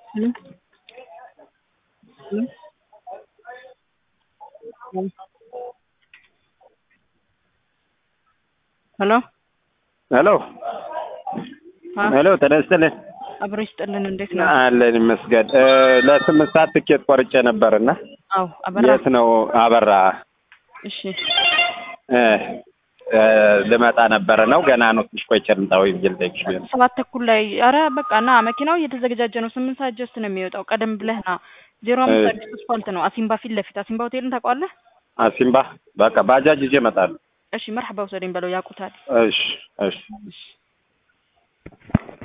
Hello? Hello? Hello? ሄሎ ሄሎ ተነስተልን አብሮ ይስጥልን። እንዴት ነው? አለን ይመስገን። ለስምንት ሰዓት ትኬት ቆርጬ ነበርና አዎ አበራ። የት ነው አበራ? እሺ ልመጣ ነበረ ነው ገና ነው። ትንሽ ቆይቼ ልምጣ ወይ ብዬ ልጠይቅሽ ብዬ ነው። 7:00 ላይ ኧረ በቃ ና፣ መኪናው እየተዘገጃጀ ነው። 8 ሰዓት ጀስት ነው የሚወጣው። ቀደም ብለህ ና። 05 አዲስ አስፋልት ነው። አሲምባ ፊት ለፊት። አሲምባ ሆቴልን ታውቀዋለህ? አሲምባ በቃ ባጃጅ ይዤ እመጣለሁ። እሺ መርሐባ ውሰደኝ በለው፣ ያውቁታል። እሺ እሺ እሺ